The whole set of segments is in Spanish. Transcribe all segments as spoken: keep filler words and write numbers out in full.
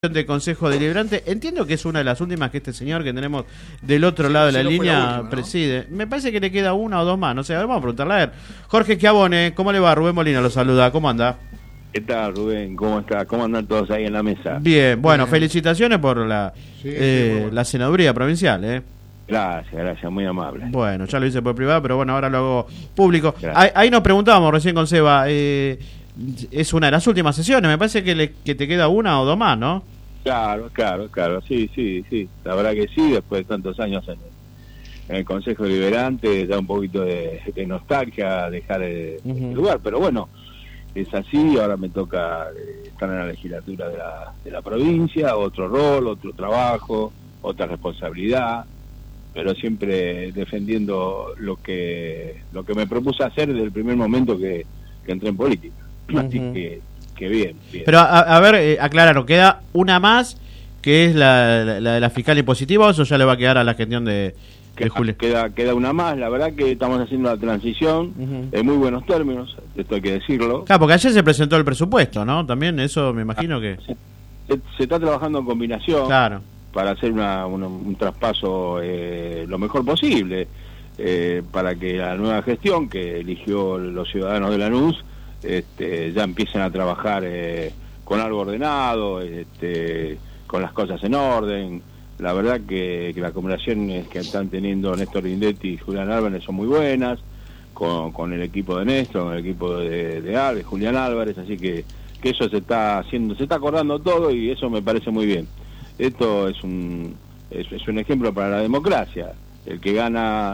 de Consejo Deliberante. Entiendo que es una de las últimas que este señor que tenemos del otro sí, lado de la línea la última, ¿no? preside. Me parece que le queda una o dos más, no sé, a ver, vamos a preguntarle a ver. Jorge Schiavone, ¿cómo le va? Rubén Molina lo saluda, ¿cómo anda? ¿Qué tal, Rubén? ¿Cómo está? ¿Cómo andan todos ahí en la mesa? Bien, bueno, Bien. felicitaciones por la, sí, eh, sí, bueno. la senaduría provincial, ¿eh? Gracias, gracias, muy amable. Bueno, ya lo hice por privado, pero bueno, ahora lo hago público. Ahí, ahí nos preguntábamos recién con Seba, eh, es una de las últimas sesiones, me parece que, le, que te queda una o dos más, ¿no? Claro, claro, claro, sí, sí, sí, la verdad que sí, después de tantos años en el, en el Consejo Deliberante, da un poquito de, de nostalgia dejar el, uh-huh. el lugar, pero bueno, es así, ahora me toca eh, estar en la legislatura de la, de la provincia, otro rol, otro trabajo, otra responsabilidad, pero siempre defendiendo lo que lo que me propuse hacer desde el primer momento que, que entré en política, uh-huh. así que que bien, bien. Pero a, a ver, eh, aclararon, queda una más que es la, la, la de la fiscal impositiva, o eso ya le va a quedar a la gestión de, de Julio. Queda, queda una más, la verdad que estamos haciendo la transición uh-huh. en muy buenos términos, esto hay que decirlo. Claro, porque ayer se presentó el presupuesto, ¿no? También eso me imagino que... Se, se, se está trabajando en combinación claro. para hacer una, una, un traspaso eh, lo mejor posible, eh, para que la nueva gestión que eligió los ciudadanos de Lanús Este, ya empiecen a trabajar eh, con algo ordenado, este, con las cosas en orden. La verdad que, que las combinaciones que están teniendo Néstor Lindetti y Julián Álvarez son muy buenas, con, con el equipo de Néstor, con el equipo de, de, Álvarez, Julián Álvarez, así que, que eso se está haciendo, se está acordando todo y eso me parece muy bien. Esto es un, es, es un ejemplo para la democracia. El que gana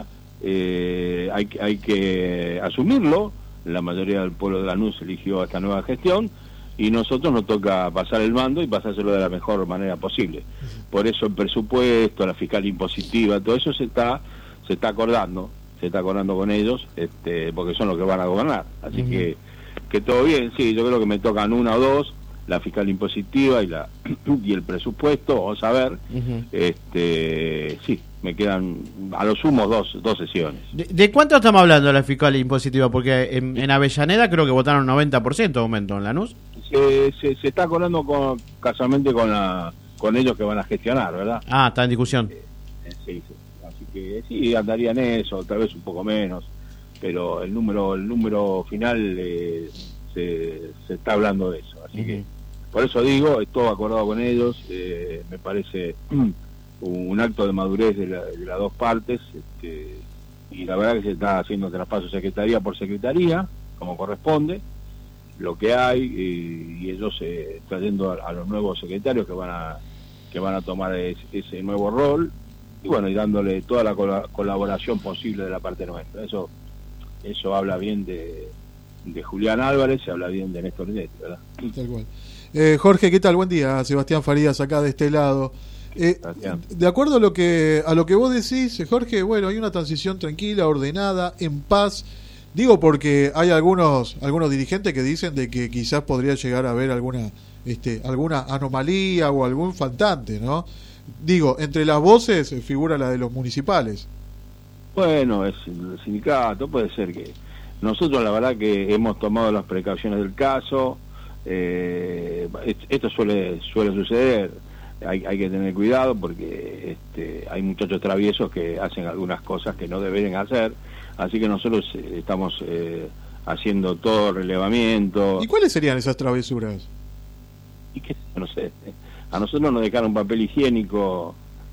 eh, hay, hay que asumirlo. La mayoría del pueblo de Lanús eligió esta nueva gestión y nosotros nos toca pasar el mando y pasárselo de la mejor manera posible. Por eso el presupuesto, la fiscal impositiva, todo eso se está se está acordando, se está acordando con ellos, este, porque son los que van a gobernar. Así uh-huh. que que todo bien, sí, yo creo que me tocan una o dos, la fiscal impositiva y la y el presupuesto, vamos a ver, uh-huh. este, sí. Me quedan a lo sumo dos, dos sesiones. ¿De, ¿De cuánto estamos hablando de la fiscal impositiva? Porque en, en Avellaneda creo que votaron noventa por ciento de aumento en Lanús. Se, se, se está acordando con, casualmente con la con ellos que van a gestionar, ¿verdad? Ah, está en discusión. Eh, eh, sí, sí. Así que sí, andarían eso, tal vez un poco menos, pero el número el número final eh, se, se está hablando de eso. Así uh-huh. que por eso digo, es todo acordado con ellos, eh, me parece... un acto de madurez de, la, de las dos partes, este, y la verdad que se está haciendo traspaso secretaría por secretaría, como corresponde, lo que hay, y, y ellos eh, trayendo a, a los nuevos secretarios que van a que van a tomar es, ese nuevo rol, y bueno, y dándole toda la col- colaboración posible de la parte nuestra. Eso eso habla bien de, de Julián Álvarez, se habla bien de Néstor Lindetti, ¿verdad? Tal cual. Eh, Jorge, ¿qué tal? Buen día. Sebastián Farías acá de este lado. Eh, de acuerdo a lo que a lo que vos decís, Jorge, bueno, hay una transición tranquila, ordenada, en paz. Digo porque hay algunos algunos dirigentes que dicen de que quizás podría llegar a haber alguna este alguna anomalía o algún faltante, ¿no? Digo, entre las voces figura la de los municipales. Bueno, es el sindicato, puede ser que nosotros la verdad que hemos tomado las precauciones del caso. Eh, esto suele suele suceder. Hay, hay que tener cuidado porque este, hay muchachos traviesos que hacen algunas cosas que no deberían hacer, así que nosotros eh, estamos eh, haciendo todo relevamiento. ¿Y cuáles serían esas travesuras? Y que no sé, a nosotros nos dejaron papel higiénico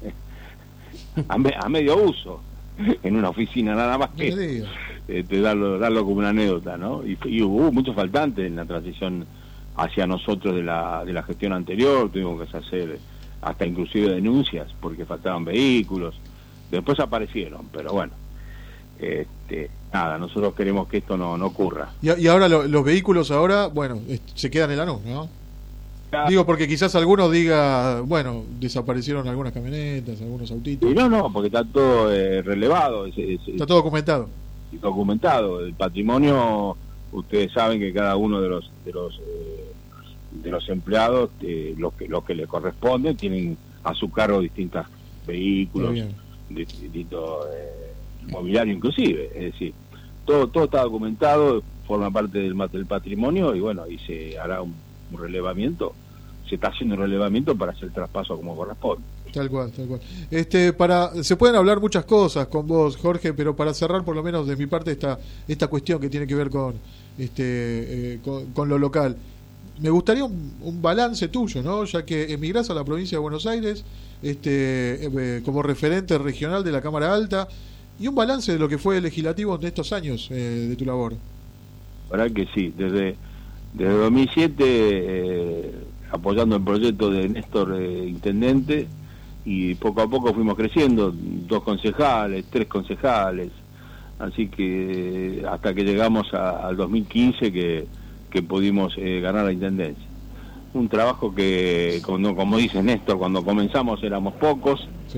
eh, a, me, a medio uso en una oficina, nada más que este, darlo, darlo como una anécdota, ¿no? Y, y hubo muchos faltantes en la transición hacia nosotros de la de la gestión anterior, tuvimos que hacer hasta inclusive denuncias porque faltaban vehículos, después aparecieron, pero bueno, este, nada, nosotros queremos que esto no, no ocurra. Y, y ahora lo, los vehículos ahora, bueno, se quedan en Lanús, ¿no? Claro. Digo, porque quizás algunos diga, bueno, desaparecieron algunas camionetas, algunos autitos. Y no, no, porque está todo eh, relevado. Es, es, está todo documentado. Documentado. El patrimonio, ustedes saben que cada uno de los de los eh, de los empleados, eh, los que los que les corresponden, tienen a su cargo distintos vehículos, distintos eh, mobiliario inclusive, es decir, todo todo está documentado, forma parte del, del patrimonio y bueno, y se hará un, un relevamiento se está haciendo un relevamiento para hacer el traspaso como corresponde. Tal cual, tal cual. Este, para, se pueden hablar muchas cosas con vos, Jorge, pero para cerrar por lo menos de mi parte esta, esta cuestión que tiene que ver con, este, eh, con, con lo local. Me gustaría un, un balance tuyo, ¿no? Ya que emigrás a la provincia de Buenos Aires, este, eh, como referente regional de la Cámara Alta, y un balance de lo que fue el legislativo en estos años eh, de tu labor. La verdad que sí, desde, desde dos mil siete, eh, apoyando el proyecto de Néstor eh, Intendente, y poco a poco fuimos creciendo, dos concejales, tres concejales, así que hasta que llegamos a, al dos mil quince que, que pudimos eh, ganar la Intendencia. Un trabajo que, como, como dice Néstor, cuando comenzamos éramos pocos, sí.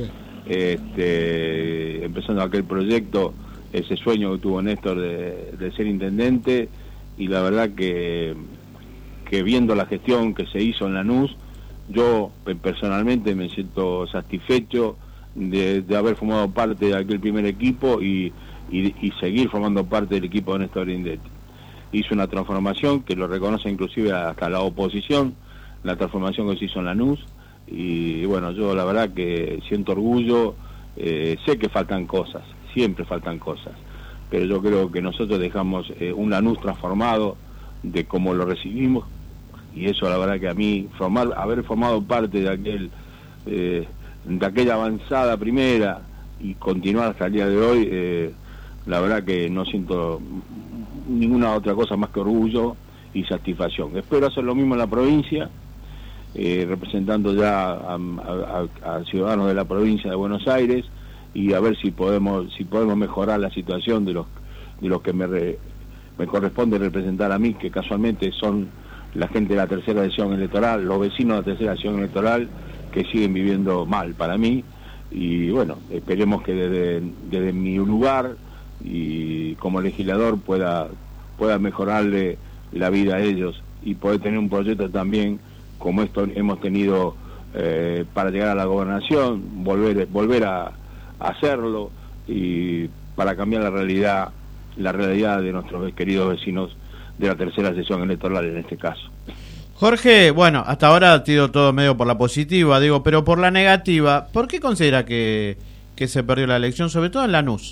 este, empezando aquel proyecto, ese sueño que tuvo Néstor de, de ser Intendente, y la verdad que, que viendo la gestión que se hizo en Lanús, yo personalmente me siento satisfecho de, de haber formado parte de aquel primer equipo y, y, y seguir formando parte del equipo de Néstor Grindetti. Hizo una transformación que lo reconoce inclusive hasta la oposición, la transformación que se hizo en Lanús, y bueno, yo la verdad que siento orgullo, eh, sé que faltan cosas, siempre faltan cosas, pero yo creo que nosotros dejamos eh, un Lanús transformado de cómo lo recibimos, y eso la verdad que a mí, formar, haber formado parte de aquel eh, de aquella avanzada primera y continuar hasta el día de hoy, eh, la verdad que no siento ninguna otra cosa más que orgullo y satisfacción. Espero hacer lo mismo en la provincia, eh, representando ya a, a, a ciudadanos de la provincia de Buenos Aires, y a ver si podemos si podemos mejorar la situación de los de los que me, re, me corresponde representar a mí, que casualmente son la gente de la tercera sesión electoral, los vecinos de la tercera sesión electoral, que siguen viviendo mal para mí, y bueno, esperemos que desde, desde mi lugar y como legislador pueda pueda mejorarle la vida a ellos y poder tener un proyecto también como esto hemos tenido eh, para llegar a la gobernación, volver volver a, a hacerlo, y para cambiar la realidad la realidad de nuestros queridos vecinos de la tercera sesión electoral en este caso. Jorge, bueno, hasta ahora ha sido todo medio por la positiva, digo, pero por la negativa, ¿por qué considera que, que se perdió la elección, sobre todo en Lanús?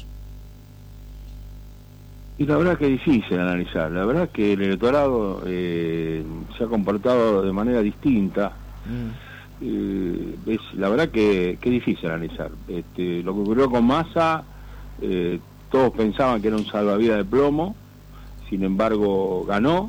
Y la verdad que es difícil analizar, la verdad que el electorado eh, se ha comportado de manera distinta, mm. eh, es, la verdad que, que es difícil analizar. Este, lo que ocurrió con Massa, eh, todos pensaban que era un salvavidas de plomo, sin embargo ganó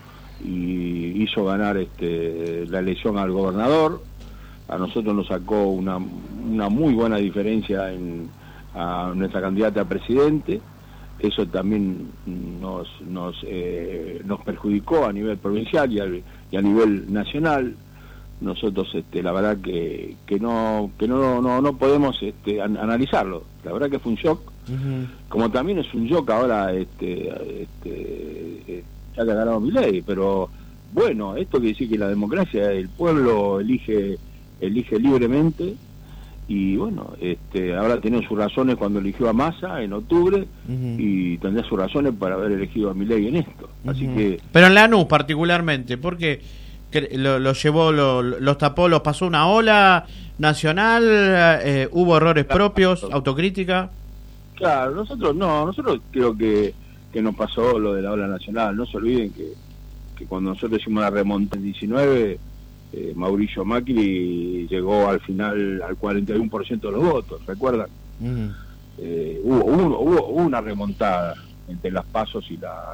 y hizo ganar este, la elección al gobernador. A nosotros nos sacó una, una muy buena diferencia en, a nuestra candidata a presidente. Eso también nos nos, eh, nos perjudicó a nivel provincial y a, y a nivel nacional. Nosotros este, la verdad que, que no que no no, no podemos este, an, analizarlo. La verdad que fue un shock. Uh-huh. Como también es un shock ahora este, este, ya que ha ganado Milei, pero bueno, esto quiere decir que la democracia, el pueblo elige elige libremente, y bueno, este, habrá tenido sus razones cuando eligió a Massa en octubre, uh-huh. y tendrá sus razones para haber elegido a Milei en esto. Uh-huh. Así que, pero en Lanús particularmente, porque lo, lo llevó, lo, los tapó, los pasó una ola nacional, eh, hubo errores propios, autocrítica. Claro, nosotros no, nosotros creo que, que nos pasó lo de la ola nacional. No se olviden que, que cuando nosotros hicimos la remonta en diecinueve, eh, Mauricio Macri llegó al final al cuarenta y uno por ciento de los votos, ¿recuerdan? Uh-huh. eh, hubo, hubo, hubo una remontada entre las pasos y la...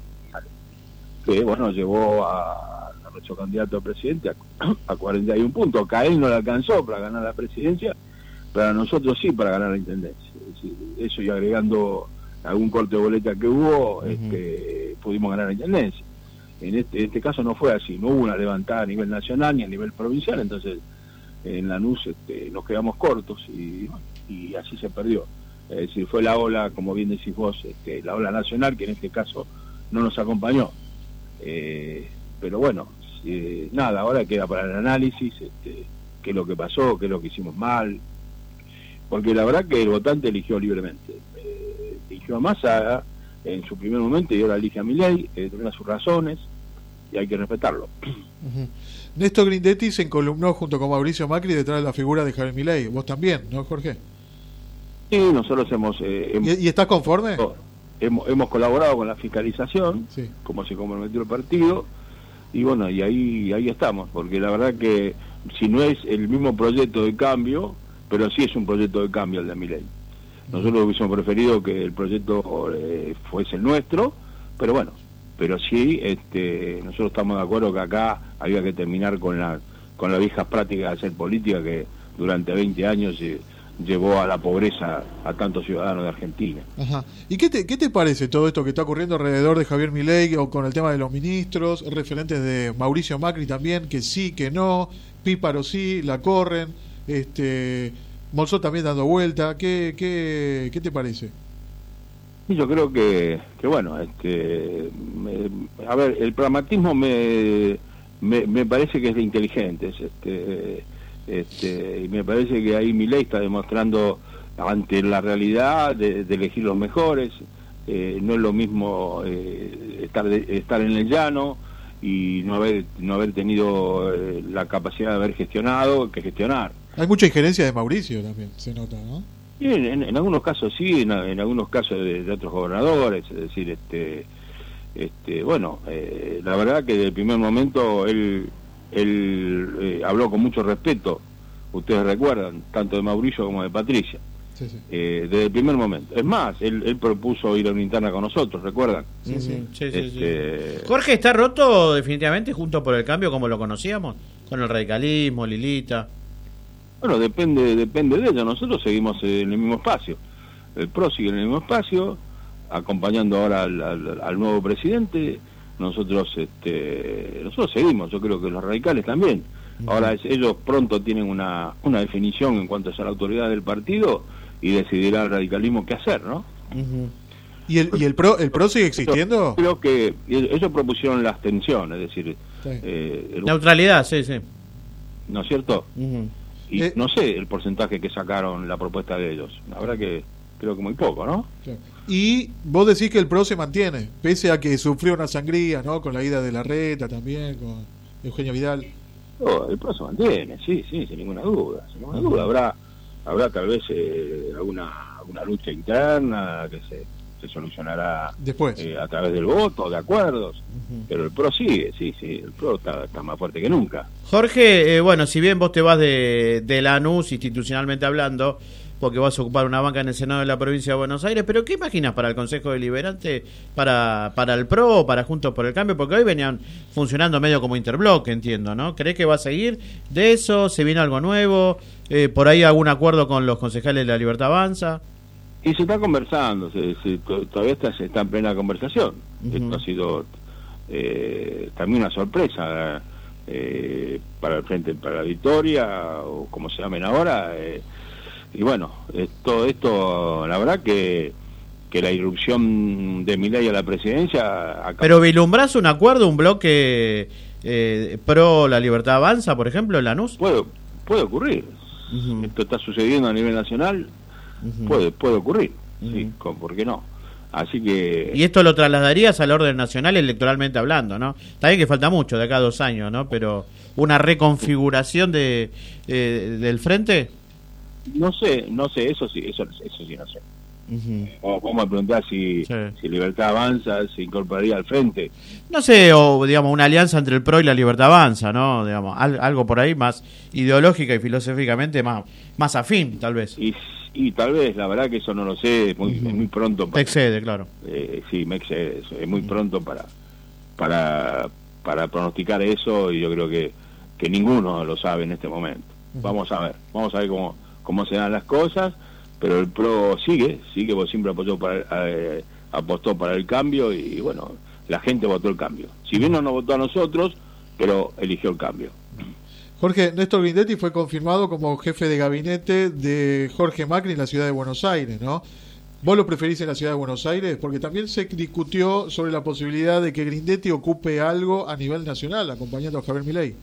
Y, que bueno, llevó a, a nuestro candidato a presidente a, a cuarenta y uno puntos, que a él no le alcanzó para ganar la presidencia, pero a nosotros sí para ganar la intendencia. Eso, y agregando algún corte de boleta que hubo, uh-huh. este, pudimos ganar la intendencia. En este, en este caso no fue así, no hubo una levantada a nivel nacional ni a nivel provincial, entonces en Lanús este, nos quedamos cortos y, y así se perdió. Es decir, fue la ola, como bien decís vos, este, la ola nacional, que en este caso no nos acompañó. Eh, pero bueno, eh, nada, ahora queda para el análisis este, qué es lo que pasó, qué es lo que hicimos mal, porque la verdad que el votante eligió libremente. Eh, eligió a Massa en su primer momento y ahora elige a Milei, eh, tenía sus razones, y hay que respetarlo. Uh-huh. Néstor Grindetti se encolumnó junto con Mauricio Macri detrás de la figura de Javier Milei. Vos también, ¿no, Jorge? Sí, nosotros hemos... Eh, hemos ¿Y, ¿Y estás conforme? Hemos, hemos colaborado con la fiscalización, sí. como se comprometió el partido, y bueno, y ahí ahí estamos, porque la verdad que si no es el mismo proyecto de cambio, pero sí es un proyecto de cambio el de Milei. Nosotros hubiésemos preferido que el proyecto eh, fuese el nuestro, pero bueno, pero sí, este, nosotros estamos de acuerdo que acá había que terminar con la con las viejas prácticas de hacer política que durante veinte años eh, llevó a la pobreza a tantos ciudadanos de Argentina. Ajá. ¿Y qué te, qué te parece todo esto que está ocurriendo alrededor de Javier Milei o con el tema de los ministros, referentes de Mauricio Macri también, que sí, que no, Píparo sí, la corren, este, Monzó también dando vuelta? ¿Qué, qué, qué te parece? Y yo creo que, que bueno, este, me, a ver, el pragmatismo me, me, me parece que es de inteligentes, este, este, y me parece que ahí Milei está demostrando ante la realidad de, de elegir los mejores. Eh, no es lo mismo eh, estar de, estar en el llano y no haber no haber tenido eh, la capacidad de haber gestionado que gestionar. Hay mucha injerencia de Mauricio también, se nota, ¿no? Y en, en, en algunos casos sí, en, en algunos casos de, de otros gobernadores, es decir, este, este, bueno, eh, la verdad que desde el primer momento él, él eh, habló con mucho respeto, ustedes recuerdan, tanto de Mauricio como de Patricia, sí, sí. Eh, desde el primer momento. Es más, él, él propuso ir a una interna con nosotros, ¿recuerdan? Sí, sí, sí, sí, este... sí. Jorge, ¿está roto definitivamente junto por el cambio como lo conocíamos? Con el radicalismo, Lilita. Bueno, depende depende de ello. Nosotros seguimos en el mismo espacio. El P R O sigue en el mismo espacio, acompañando ahora al, al, al nuevo presidente. Nosotros este, nosotros seguimos, yo creo que los radicales también. Uh-huh. Ahora es, ellos pronto tienen una, una definición en cuanto a la autoridad del partido y decidirá el radicalismo qué hacer, ¿no? Uh-huh. ¿Y el, y el PRO el PRO sigue existiendo? Yo creo que ellos propusieron la abstención, es decir... Sí. Eh, el, neutralidad, sí, sí. ¿No es cierto? Uh-huh. Y eh, no sé el porcentaje que sacaron la propuesta de ellos. La verdad que creo que muy poco, ¿no? Claro. Y vos decís que el PRO se mantiene, pese a que sufrió una sangría, ¿no? Con la ida de Larreta también, con Eugenio Vidal. Oh, el PRO se mantiene, sí, sí, sin ninguna duda. Sin ninguna duda. Habrá habrá tal vez eh, alguna, alguna lucha interna que se, se solucionará después eh, a través del voto, de acuerdos. Uh-huh. Pero el PRO sigue, sí, sí, el PRO está, está más fuerte que nunca. Jorge, eh, bueno, si bien vos te vas de, de Lanús institucionalmente hablando, porque vas a ocupar una banca en el Senado de la provincia de Buenos Aires, pero ¿qué imaginas para el Consejo Deliberante, para para el PRO, para Juntos por el Cambio? Porque hoy venían funcionando medio como interbloque, entiendo, ¿no? ¿Crees que va a seguir de eso? ¿Se viene algo nuevo? Eh, ¿Por ahí algún acuerdo con los concejales de La Libertad Avanza? Y se está conversando, se, se, todavía está, se está en plena conversación. Uh-huh. Esto ha sido eh, también una sorpresa eh, para el Frente para la Victoria, o como se llamen ahora, eh, y bueno, eh, todo esto, la verdad que que la irrupción de Milei a la presidencia... Acá... ¿Pero vislumbrás un acuerdo, un bloque eh, pro La Libertad Avanza, por ejemplo, en Lanús? Puede, puede ocurrir. Uh-huh. Esto está sucediendo a nivel nacional, uh-huh. puede puede ocurrir, uh-huh. sí, ¿por qué no? Así que... Y esto lo trasladarías al orden nacional electoralmente hablando, ¿no? Está bien que falta mucho, de acá a dos años, ¿no? Pero una reconfiguración de eh, del frente... No sé, no sé, eso sí, eso, eso sí no sé. Uh-huh. O vamos a preguntar si, sí. si Libertad Avanza se incorporaría al frente. No sé, o digamos una alianza entre el PRO y la Libertad Avanza, ¿no? Digamos, al, algo por ahí más ideológica y filosóficamente más, más afín, tal vez. Y, y tal vez, la verdad que eso no lo sé, es muy, uh-huh. es muy pronto. Para, Te excede, claro. Eh, sí, me excede, eso, es muy uh-huh. pronto para, para, para pronosticar eso, y yo creo que, que ninguno lo sabe en este momento. Uh-huh. Vamos a ver, vamos a ver cómo cómo se dan las cosas, pero el PRO sigue, sigue, porque siempre apoyó para, eh, apostó para el cambio, y bueno, la gente votó el cambio. Si bien no nos votó a nosotros, pero eligió el cambio. Jorge, Néstor Grindetti fue confirmado como jefe de gabinete de Jorge Macri en la ciudad de Buenos Aires, ¿no? ¿Vos lo preferís en la ciudad de Buenos Aires? Porque también se discutió sobre la posibilidad de que Grindetti ocupe algo a nivel nacional, acompañando a Javier Milei.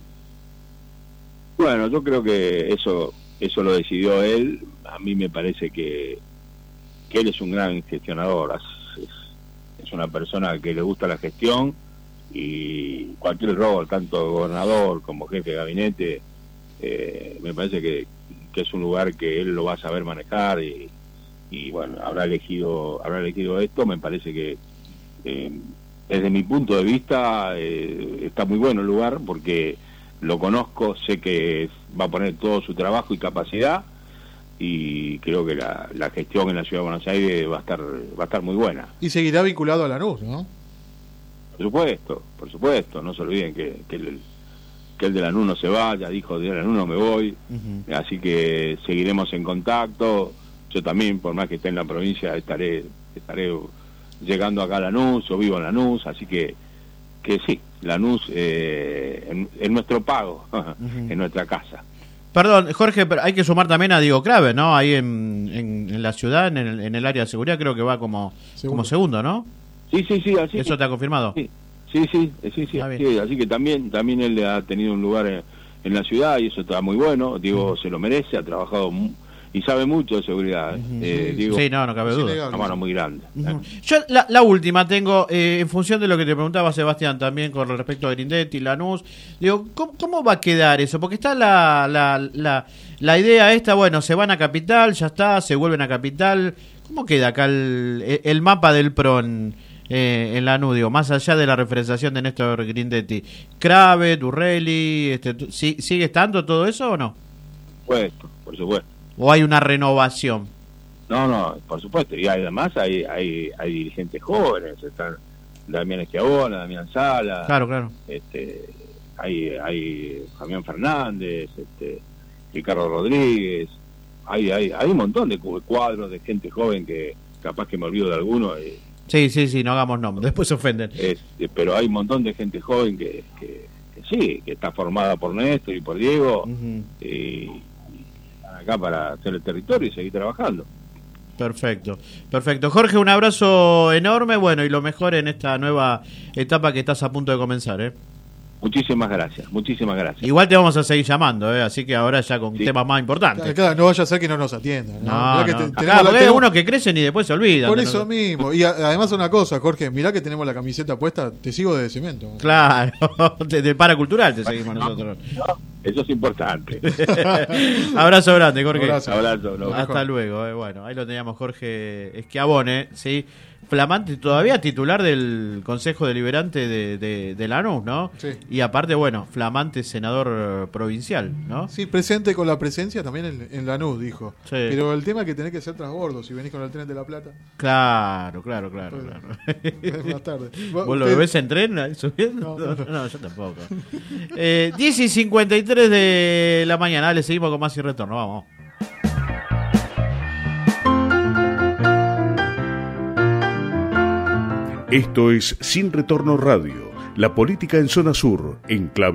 Bueno, yo creo que eso... Eso lo decidió él. A mí me parece que, que él es un gran gestionador, es, es una persona que le gusta la gestión, y cualquier rol, tanto gobernador como jefe de gabinete, eh, me parece que, que es un lugar que él lo va a saber manejar y, y bueno, habrá elegido habrá elegido esto. Me parece que eh, desde mi punto de vista eh, está muy bueno el lugar porque lo conozco, sé que va a poner todo su trabajo y capacidad y creo que la, la gestión en la Ciudad de Buenos Aires va a estar va a estar muy buena. Y seguirá vinculado a Lanús, ¿no? Por supuesto, por supuesto, no se olviden que, que, el, que el de Lanús no se vaya, dijo de Lanús no me voy, uh-huh. Así que seguiremos en contacto. Yo también, por más que esté en la provincia, estaré estaré llegando acá a Lanús, yo vivo en Lanús, así que que sí, Lanús eh, en, en nuestro pago, uh-huh. En nuestra casa. Perdón, Jorge, pero hay que sumar también a Diego Clave, ¿no? Ahí en, en, en la ciudad, en el, en el área de seguridad, creo que va como segundo, como segundo, ¿no? Sí, sí, sí. Así ¿Eso te ha confirmado? Sí, sí, sí, sí, sí, ah, sí así que también también él ha tenido un lugar en, en la ciudad y eso está muy bueno. Diego uh-huh. se lo merece, ha trabajado mu- y sabe mucho de seguridad. Uh-huh. Eh, Diego, sí, no, no cabe duda. Una mano muy grande. Uh-huh. Yo la, la última tengo, eh, en función de lo que te preguntaba Sebastián también con respecto a Grindetti, Lanús, digo, ¿cómo, cómo va a quedar eso? Porque está la, la, la, la idea esta, bueno, se van a Capital, ya está, se vuelven a Capital. ¿Cómo queda acá el, el mapa del P R O en, eh, en Lanús, digo, más allá de la referenciación de Néstor Grindetti? Crave, Durrelli, este, ¿sigue estando todo eso o no? Por supuesto, por supuesto. ¿O hay una renovación? No, no, por supuesto. Y además hay hay, hay dirigentes jóvenes. Están Damián Esquiabona, Damián Sala. Claro, claro. Este, hay hay Damián Fernández, este, Ricardo Rodríguez. Hay hay hay un montón de cuadros de gente joven que capaz que me olvido de alguno. Eh, sí, sí, sí, no hagamos nombres, después se ofenden. Es, pero hay un montón de gente joven que, que, que sí, que está formada por Néstor y por Diego. Uh-huh. Y, acá para hacer el territorio y seguir trabajando. Perfecto, perfecto. Jorge, un abrazo enorme, bueno, y lo mejor en esta nueva etapa que estás a punto de comenzar, ¿eh? Muchísimas gracias, muchísimas gracias. Igual te vamos a seguir llamando, ¿eh? Así que ahora ya con sí. temas más importantes. Claro, claro, no vaya a ser que no nos atiendan. No, no, que no. Te, Acá, porque hay tenemos... unos que crecen y después se olvidan. Por de eso nosotros. mismo. Y a, además una cosa, Jorge, mirá que tenemos la camiseta puesta, te sigo de cemento. Claro, de, de paracultural te seguimos no, nosotros. No, eso es importante. Abrazo grande, Jorge. Abrazo. Abrazo, no, Hasta mejor. luego. Eh. Bueno, ahí lo teníamos Jorge Schiavone, ¿sí? Flamante, todavía titular del Consejo Deliberante de, de, de Lanús, ¿no? Sí. Y aparte, bueno, flamante senador provincial, ¿no? Sí, presente con la presencia también en, en Lanús, dijo. Sí. Pero el tema es que tenés que ser transbordo si venís con el tren de La Plata. Claro, claro, claro. Pues, claro. Más tarde. ¿Vos, ¿Vos lo te... ves en tren subiendo? No, no, no. no yo tampoco. eh, diez y cincuenta y tres de la mañana, le seguimos con más y retorno, vamos. Esto es Sin Retorno Radio, la política en zona sur, en clave